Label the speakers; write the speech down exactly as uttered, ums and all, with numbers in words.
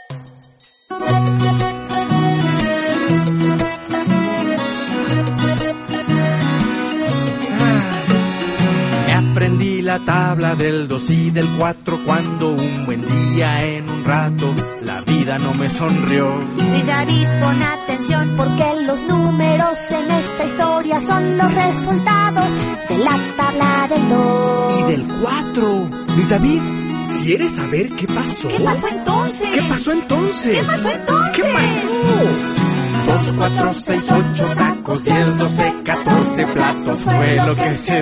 Speaker 1: Aprendí la tabla del dos y del cuatro cuando un buen día en un rato la vida no me sonrió.
Speaker 2: Luis David, pon atención porque los números en esta historia son los resultados de la tabla del dos.
Speaker 1: Y del cuatro. Luis David, ¿quieres saber qué pasó?
Speaker 2: ¿Qué pasó entonces?
Speaker 1: ¿Qué pasó entonces?
Speaker 2: ¿Qué pasó entonces?
Speaker 1: ¿Qué pasó? Dos, cuatro, seis, ocho tacos, diez, doce, catorce platos fue lo que se